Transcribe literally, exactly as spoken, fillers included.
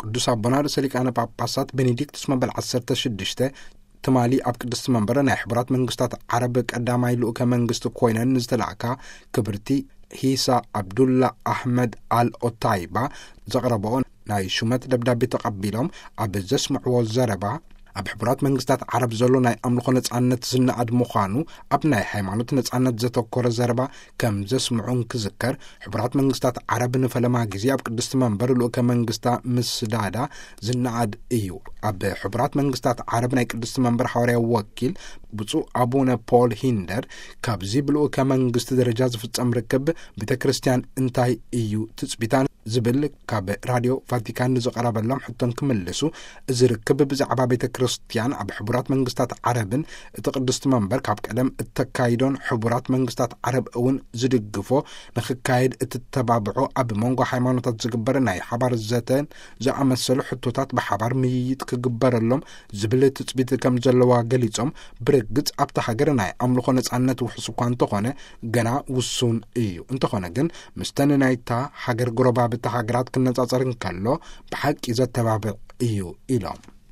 ቅዱስ አቦና ርእሰ ሊቃነ ጳጳሳት ቤኔዲክቱስ መበል ዓሰርተ ሽዱሽተ ትማሊ ኣብ ቅድስቲ መንበረ ናይ ሕቡራት መንግስታት ዓረብ ቀዳማይ ልኡከ መንግስቲ ኮይነን ዝተላእካ ክብርቲ ሂሳ አብዱላ አሕመድ አልኦታይባ ዘቕረበኦ ናይ ሹመት ደብዳቤ ተቐቢሎም ኣብ ዘስምዕዎ ዘረባ ኣብ ሕቡራት መንግስታት ዓረብ ዘሎ ናይ ኣምልኾ ነጻነት ዝነኣድ ምዃኑ ኣብ ናይ ሃይማኖት ነጻነት ዘተኮረ ዘረባ ከም ዘስምዑን ክዝከር ሕቡራት መንግስታት ዓረብ ንፈለማ ጊዜ ኣብ ቅድስቲ መንበር ልኡከ መንግስታ ምስዳዳ ዝነኣድ እዩ። ኣብ ሕቡራት መንግስታት ዓረብ ናይ ቅድስቲ መንበር ሓዋርያዊ ወኪል ብፁዕ አቡነ ፖል ሂንደር ካብዚ ብልኡከ መንግስቲ ደረጃ ዝፍጸም ርክብ ቤተ ክርስቲያን እንታይ እዩ ትጽቢታን ዝብል ካብ ራድዮ ቫቲካን ዝቐረበሎም ሕቶን ክምልሱ እዚ ርክብ ብዛዕባ ቤተ ክርስቲያን ኣብ ሕቡራት መንግስታት ዓረብን እቲ ቅድስቲ መንበር ካብ ቀደም እተካይዶን ሕቡራት መንግስታት ዓረብ እውን ዝድግፎ ንክካየድ እትተባብዖ ኣብ መንጎ ሃይማኖታት ዝግበር ናይ ሓባር ዘተን ዝኣመሰሉ ሕቶታት ብሓባር ምይይጥ ክግበረሎም ዝብል ትጽቢት ከም ዘለዋ ገሊጾም ብርግጽ ኣብታ ሃገር ናይ ኣምልኾ ነጻነት ውሕስ እኳ እንተኾነ ገና ውሱን እዩ። እንተኾነ ግን ምስተን ናይታ ሃገር ጎረባብቲ ሃገራት ክነጻጸር እንከሎ ብሓቂ ዘተባብዕ እዩ ኢሎም